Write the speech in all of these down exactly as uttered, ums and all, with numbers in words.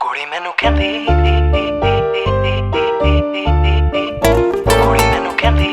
ਕੁੜੀ ਮੈਨੂੰ ਕਹਿੰਦੀ ਕੁੜੀ ਮੈਨੂੰ ਕਹਿੰਦੀ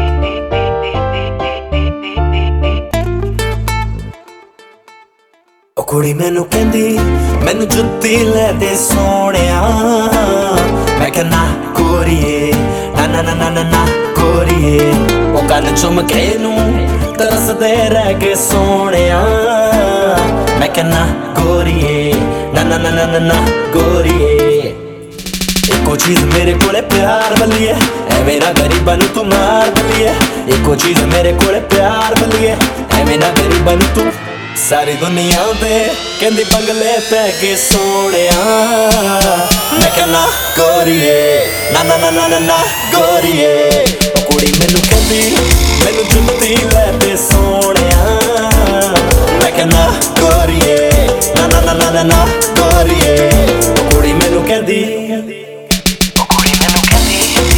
ਉਹ ਕੁੜੀ ਮੈਨੂੰ ਕਹਿੰਦੀ ਮੈਨੂੰ ਜੁੱਤੀ ਲੈ ਦੇ ਸੋਹਣਿਆ। ਮੈਂ ਕਿਹਾ ਨਾ ਗੋਰੀਏ ਨਾ ਨਾ ਨਾ ਨਾ ਨਾ ਗੋਰੀਏ। ਉਹ ਕੰਨ ਚੁੰਮ ਕੇ ਨੂੰ ਤਰਸਦੇ ਰਹਿ ਗਏ ਸੋਹਣਿਆ। ਮੈਂ ਕਿਹਾ ਨਾ ਗੋਰੀਏ ਨਾ ਨਾ ਨਾ ਨਾ ਨਾ ਗੋਰੀਏ। ਇੱਕੋ ਚੀਜ਼ ਮੇਰੇ ਕੋਲੇ ਪਿਆਰ ਬਲੀਏ ਐਵੇਂ ਨਾ ਗਰੀਬਾਂ ਨੂੰ ਤੂੰ ਮਾਰ ਬਲੀਏ। ਇੱਕੋ ਚੀਜ਼ ਮੇਰੇ ਕੋਲੇ ਪਿਆਰ ਬਲੀਏ ਐਵੇਂ ਨਾ ਗਰੀਬਾਂ ਨੂੰ ਤੂੰ। ਸਾਰੀ ਦੁਨੀਆ ਤੇ ਕਹਿੰਦੀ ਬੰਗਲੇ ਪੈ ਗਏ ਸੋਹਣਿਆ। ਮੈਂ ਕਿਹਾ ਨਾ ਗੋਰੀਏ ਨਾ ਨਾ ਨਾ ਨਾ ਨਾ ਗੋਰੀਏ। ਉਹ ਕੁੜੀ ਮੈਨੂੰ ਕਹਿੰਦੀ ਮੈਨੂੰ ਜੁੱਤੀ ਲੈ ਦੇ ਸੋਹਣਿਆ। ਮੈਂ ਕਿਹਾ ਨਾ ਗੋਰੀਏ ਨਾ ਨਾ ਨਾ ਨਾ ਨਾ ਗੋਰੀਏ। ਉਹ ਕੁੜੀ ਮੈਨੂੰ ਕਹਿੰਦੀ ਉਹ ਕੁੜੀ ਮੈਨੂੰ ਕਹਿੰਦੀ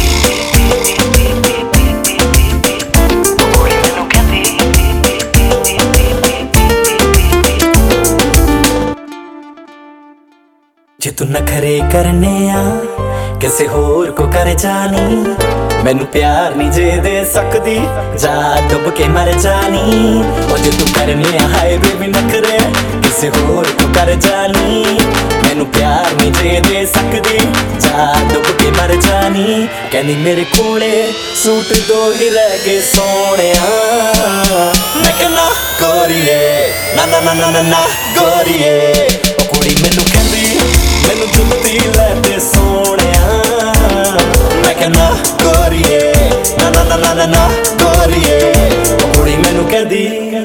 ਜੇ ਤੂੰ ਨਖਰੇ ਕਰਨੇ ਆ ਕਿਸੇ ਹੋਰ ਕੋ ਕਰ ਜਾਨੀ। ਮੈਨੂੰ ਪਿਆਰ ਨਹੀਂ ਜੇ ਦੇ ਸਕਦੀ ਜਾ ਡੁੱਬ ਕੇ ਮਰ ਜਾਨੀ। ਉਹ ਜੇ ਤੂੰ ਕਰਨੇ ਆ ਹਾਏ ਬੇਬੀ ਨਖਰੇ ਕਿਸੇ ਹੋਰ ਕੋ ਕਰ ਜਾਨੀ। ਮੈਨੂੰ ਪਿਆਰ ਨਹੀਂ ਜੇ ਦੇ ਸਕਦੀ ਜਾ ਡੁੱਬ ਕੇ ਮਰ ਜਾਨੀ। ਕਹਿੰਦੀ ਮੇਰੇ ਕੋਲੇ ਸੂਟ ਦੋ ਹੀ ਰਹਿ ਗਏ ਸੋਹਣਿਆ। ਮੈਂ ਕਿਹਾ ਨਾ ਗੋਰੀਏ ਨਾ ਨਾ ਨਾ ਨਾ ਨਾ ਗੋਰੀਏ। ਉਹ ਕੁੜੀ ਮੈਨੂੰ ਕਹਿੰਦੀ ਮੈਨੂੰ ਜੁੱਤੀ ਲੈ ਦੇ ਸੋਹਣਿਆ। ਮੈਂ ਕਿਹਾ ਨਾ ਗੋਰੀਏ ਨਾ ਨਾ ਨਾ ਨਾ ਨਾ ਗੋਰੀਏ। ਉਹ ਕੁੜੀ ਮੈਨੂੰ ਕਹਿੰਦੀ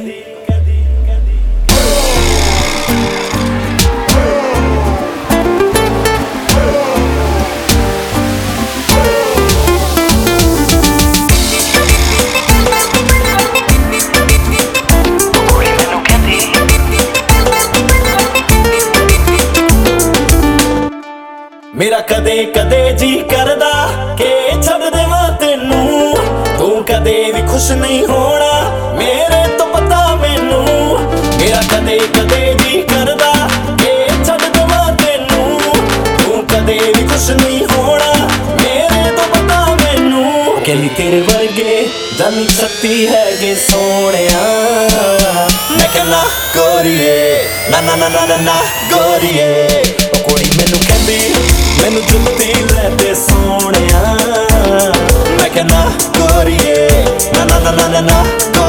ਮੇਰਾ ਕਦੇ ਕਦੇ ਜੀ ਕਰਦਾ ਕਿ ਛੱਡ ਦੇਵਾਂ ਤੈਨੂੰ। ਤੂੰ ਕਦੇ ਵੀ ਖੁਸ਼ ਨਹੀਂ ਹੋਣਾ ਮੇਰੇ ਤੋਂ ਪਤਾ ਮੈਨੂੰ। ਮੇਰਾ ਕਦੇ ਕਦੇ ਜੀ ਕਰਦਾ ਕਿ ਛੱਡ ਦੇਵਾਂ ਤੈਨੂੰ। ਤੂੰ ਕਦੇ ਵੀ ਖੁਸ਼ ਨਹੀਂ ਹੋਣਾ ਮੇਰੇ ਤੋਂ ਪਤਾ ਮੈਨੂੰ। ਕਹਿੰਦੀ ਤੇਰੇ ਵਰਗੇ ਜਾਨੀ ਛੱਤੀ ਹੈਗੇ ਸੋਹਣਿਆ। ਮੈਂ ਕਿਹਾ ਨਾ ਗੋਰੀਏ ਨਾ ਨਾ ਨਾ ਨਾ ਨਾ ਗੋਰੀਏ। ਉਹ ਕੁੜੀ ਮੈਨੂੰ ਕਹਿੰਦੀ ਮੈਨੂੰ ਜੁੱਤੀ ਲੈ ਦੇ ਸੋਹਣਿਆ। ਮੈਂ ਕਿਹਾ ਨਾ ਗੋਰੀਏ ਨਾ ਨਾ ਨਾ ਨਾ ਨਾ